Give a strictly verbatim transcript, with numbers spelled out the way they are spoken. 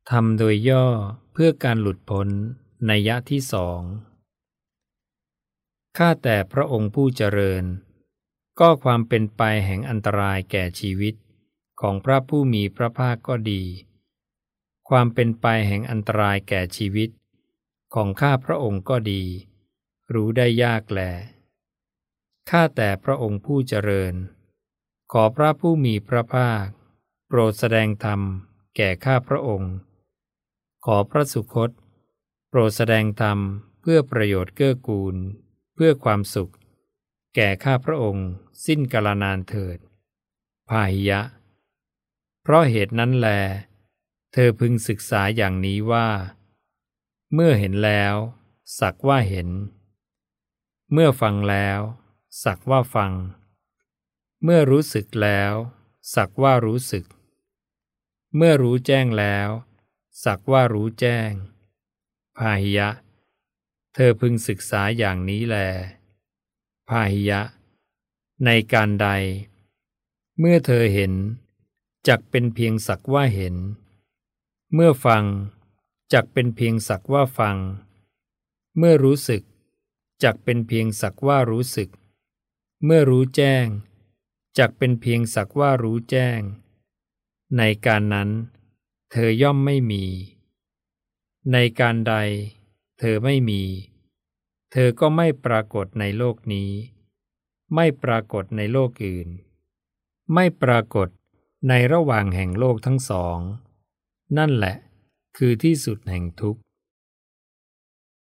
ทำโดยย่อเพื่อการหลุดพ้นนัยยะที่สองข้าแต่พระองค์ผู้เจริญก็ความเป็นไปแห่งอันตรายแก่ชีวิตของพระผู้มีพระภาคก็ดีความเป็นไปแห่งอันตรายแก่ชีวิตของข้าพระองค์ก็ดีรู้ได้ยากแลข้าแต่พระองค์ผู้เจริญขอพระผู้มีพระภาคโปรดแสดงธรรมแก่ข้าพระองค์ขอพระสุคตโปรดแสดงธรรมเพื่อประโยชน์เกื้อกูลเพื่อความสุขแก่ข้าพระองค์สิ้นกาลนานเถิดพาหิยะเพราะเหตุนั้นแลเธอพึงศึกษาอย่างนี้ว่าเมื่อเห็นแล้วสักว่าเห็นเมื่อฟังแล้วสักว่าฟังเมื่อรู้สึกแล้วสักว่ารู้สึกเมื่อรู้แจ้งแล้วสักว่ารู้แจ้งพาหิยะเธอพึงศึกษาอย่างนี้แลพาหิยะในการใดเมื่อเธอเห็นจักเป็นเพียงสักว่าเห็นเมื่อฟังจักเป็นเพียงสักว่าฟังเมื่อรู้สึกจักเป็นเพียงสักว่ารู้สึกเมื่อรู้แจ้งจักเป็นเพียงสักว่ารู้แจ้งในการนั้นเธอย่อมไม่มีในการใดเธอไม่มีเธอก็ไม่ปรากฏในโลกนี้ไม่ปรากฏในโลกอื่นไม่ปรากฏในระหว่างแห่งโลกทั้งสองนั่นแหละคือที่สุดแห่งทุกข์